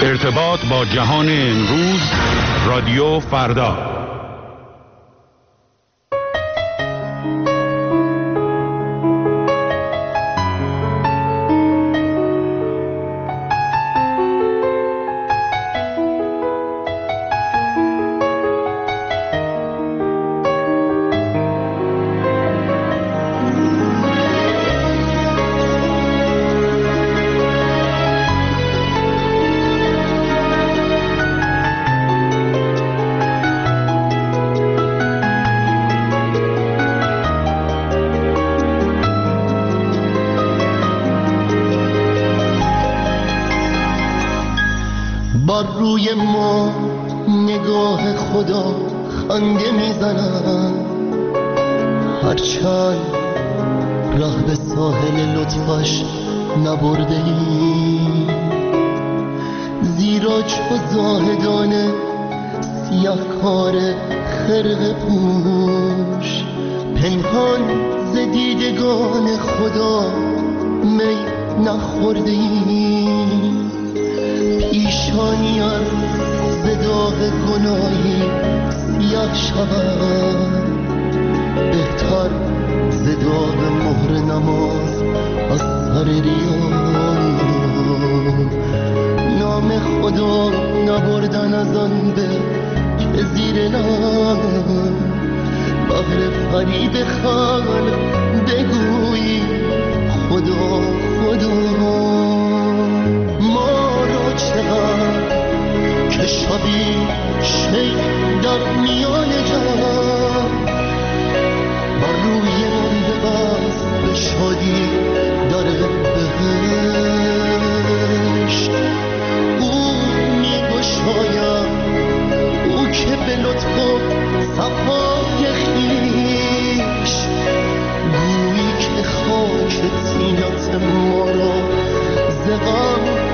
ارتباط با جهان امروز، رادیو فردا. روی ما نگاه خدا خنده میزنم، هرچند راه به ساحل لطفش نبرده ای، زیرا چو زاهدان سیاهکار خرقه پوش پنهان ز دیدگان خدا می نخورده ای، پیشانیم ز داغ گناهی سیاه شود، بهتر ز داغ مهر نماز از سر ریان، نام خدا نبردن از آن به که زیر لب بهر فریب خلق بگویی خدا خدا. چقدر که شبی شیخ در میان جمع بر روی من ببست به شادی در بهشت، او میگشاید او که به لطف و صفای خویش گویی که خاک طینت ما را ز غم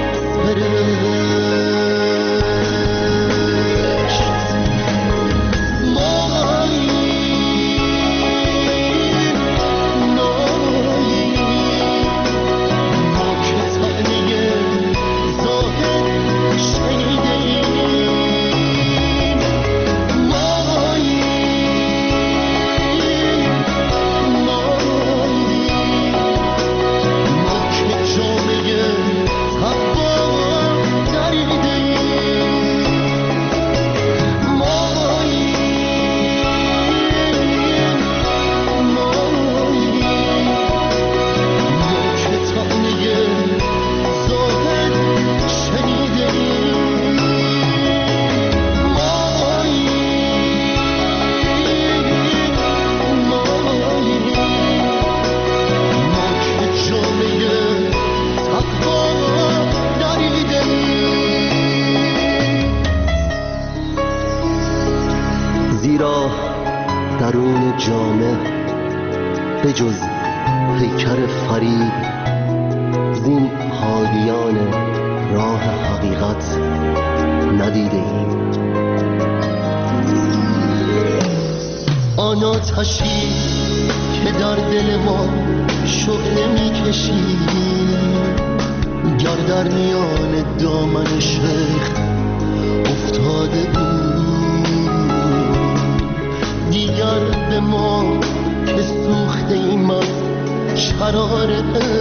درون جامه به جز پیکر فرید زین حالیان راه حقیقت ندیده ایم. آن آتشی که در دل ما شعله میکشی گر در میان دامن شیخ افتاده بود، دیگر به ما که سوخته ایم از شرار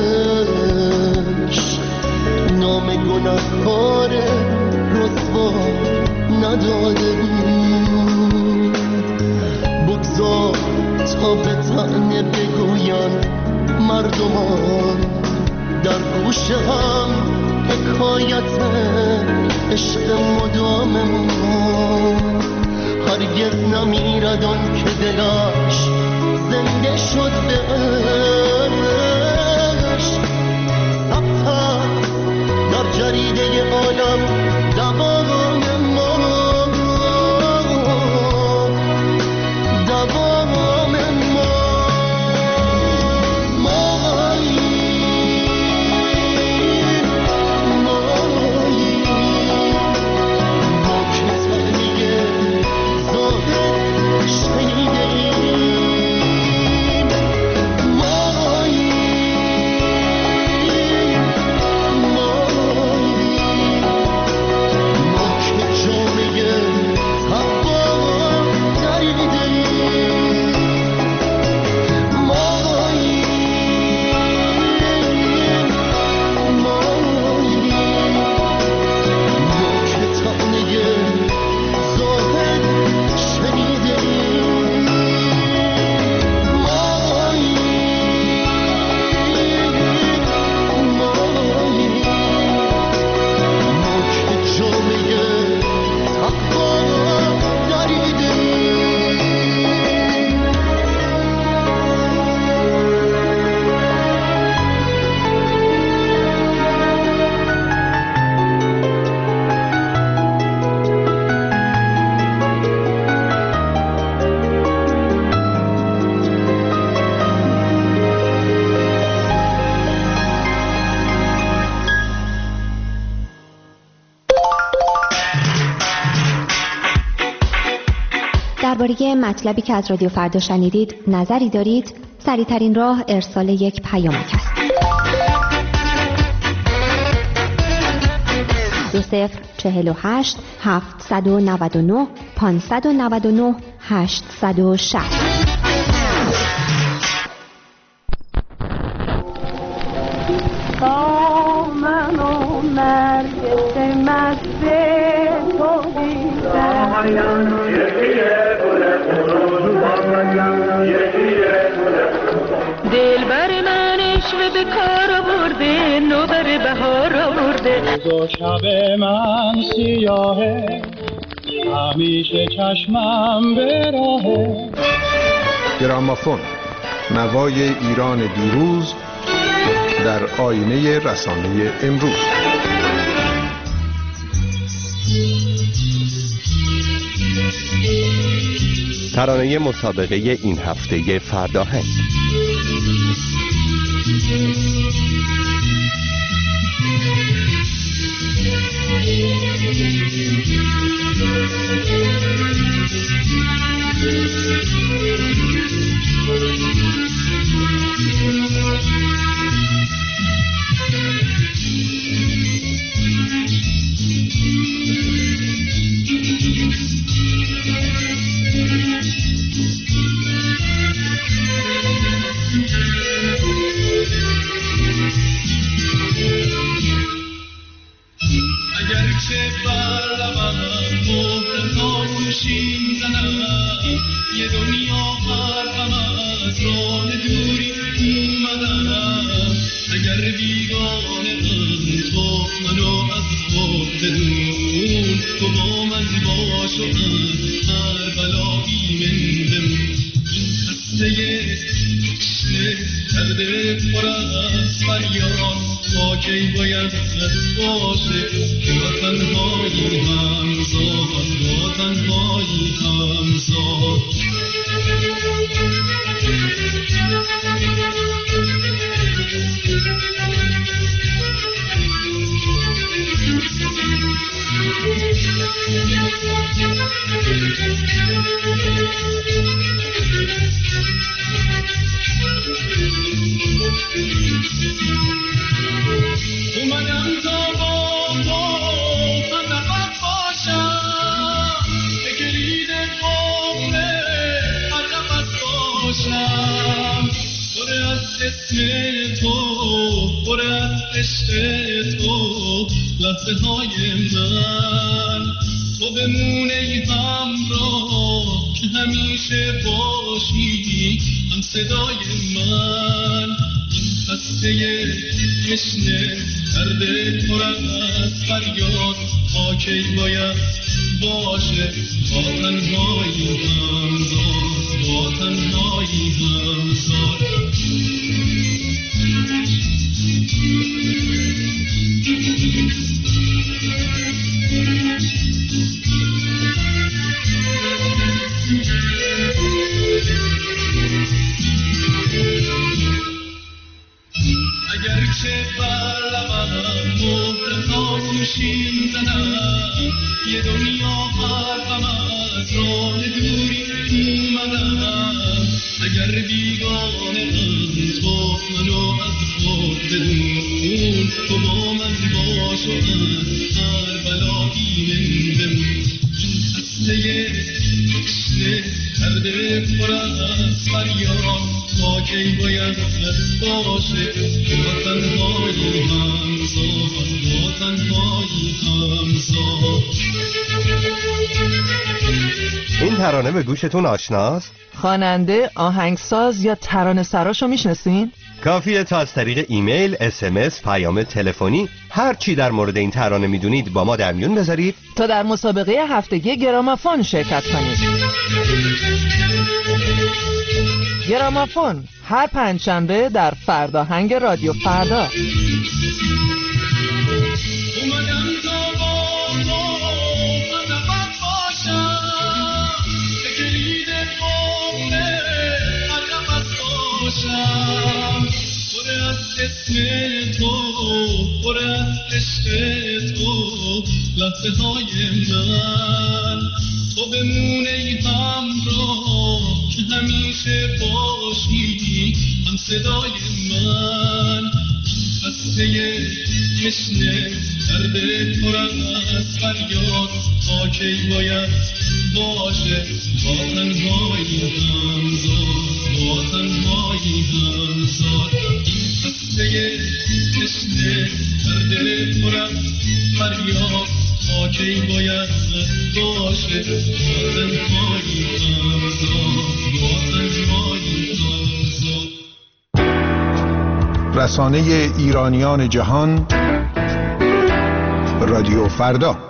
عشق نام گناهکار رسوا نداده بود. بگذار تا به طعنه بگوین مردمان در گوش هم حکایت عشق مدام ما، هرگز نمیرد آن که دلش زنده شد به عشق، ثبت در جریده عالم دوام ما، دوام ما. درباره مطلبی که از رادیو فردا شنیدید نظری دارید؟ سریع‌ترین راه ارسال یک پیامک است. 2048 799 599 860. من و نرگس مست تو دیدم، دلبر من عشق به کار برده، نوبر بهار آورده. روز و شب من سیاهه، همیشه چشمم به راهه. گرامافون، نوای ایران دیروز در آینه رسانه امروز. ترانه مسابقه این هفته فرداهنگ. اگرچه بر لبم مهر خاموشی زنم، یه دنیا حرفم از راه دوری اومدم. اگر بیگانه من تو منو از خود بدون، تو با من باش و هر بلایی من بمون. این خسته تشنه کرده پر از فریاد، تا کی باید باشه با تنهایی همزاد، با تنهایی همزاد. اومدم تا با تو همراه باشم، به کلید عمره عقبت باشم. پر از اسم تو، پر از عشق تو، لحظه های من تو بمونه ای همراه، که همیشه باشی هم صدای من. این خسته تشنه کرده پر از فریاد، تا کی باید باشه با تنهایی همزاد، با تنهایی همزاد. اگرچه بر لبم مهر خاموشی زنم، یه دنیا حرفم از راه دوری اومدم. اگر بیگانه من تو منو از خود بدون، تو با من باش و هر بلایی من بمون. این خسته تشنه کرده پر از فریاد، تا کی باید باشه با تنهایی همزاد، با تنهایی همزاد. این ترانه به گوشتون آشناست؟ خواننده، آهنگساز یا ترانه سراشو میشناسین؟ کافیه تا از طریق ایمیل، SMS، پیام تلفنی هر چی در مورد این ترانه میدونید با ما در میون بذارید تا در مسابقه هفتگی گرامافون شرکت کنید. گرامافون هر پنجشنبه در فرداهنگ رادیو فردا. اومدم تا با تو همراه باشم، به کلید عمره عقبت باشم. پر از اسم تو، پر از عشق تو لحظه های من تو بمونه ای همراه که همیشه باشی هم صدای من خسته تشنه درد پر از فریاد تا کی باید باشه با تنهایی همزاد با تنهایی همزاد این خسته تشنه درد پر از فریاد تا کی باید باشه با تنهایی همزاد با تنهایی همزاد. رسانه ایرانیان جهان رادیو فردا.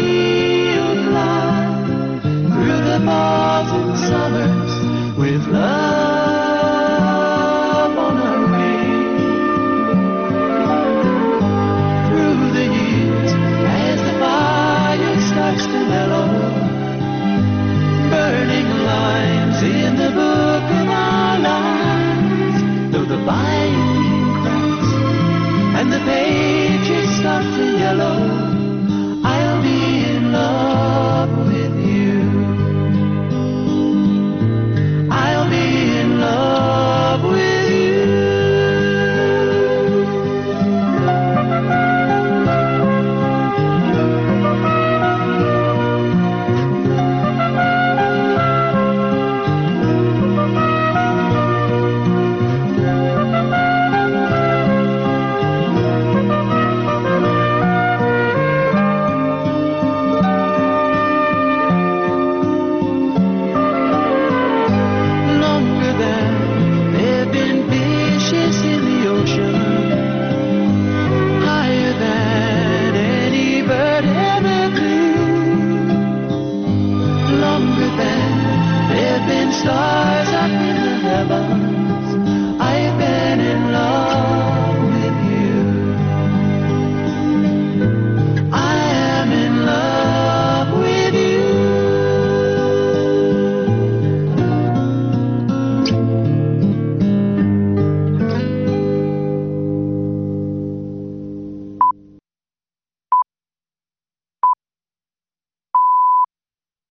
With love